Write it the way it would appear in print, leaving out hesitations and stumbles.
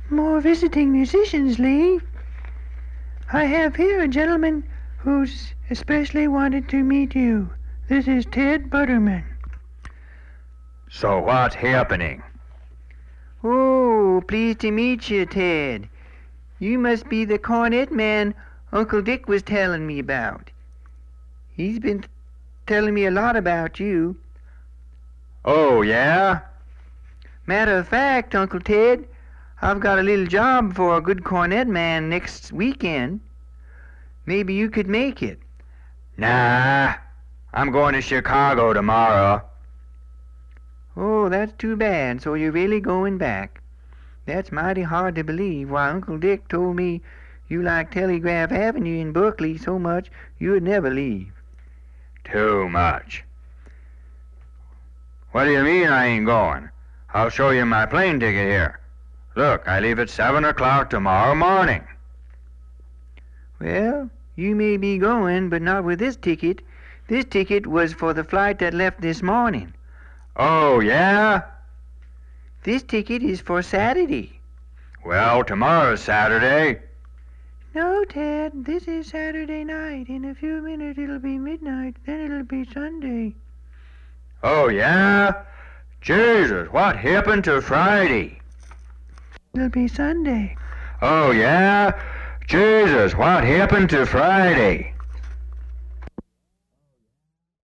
More visiting musicians, Lee. I have here a gentleman who's especially wanted to meet you. This is Ted Butterman. So what's happening? Oh, pleased to meet you, Ted. You must be the cornet man Uncle Dick was telling me about. He's been telling me a lot about you. Oh, yeah? Matter of fact, Uncle Ted, I've got a little job for a good cornet man next weekend. Maybe you could make it. Nah, I'm going to Chicago tomorrow. Oh, that's too bad. So you're really going back. That's mighty hard to believe. Why, Uncle Dick told me you like Telegraph Avenue in Berkeley so much you'd never leave. Too much. What do you mean I ain't going? I'll show you my plane ticket here. Look, I leave at 7 o'clock tomorrow morning. Well, you may be going, but not with this ticket. This ticket was for the flight that left this morning. Oh, yeah? This ticket is for Saturday. Well, tomorrow's Saturday. No, Ted, this is Saturday night. In a few minutes it'll be midnight, then it'll be Sunday. Oh, yeah? Jesus, what happened to Friday? It'll be Sunday. Oh, yeah? Jesus, what happened to Friday?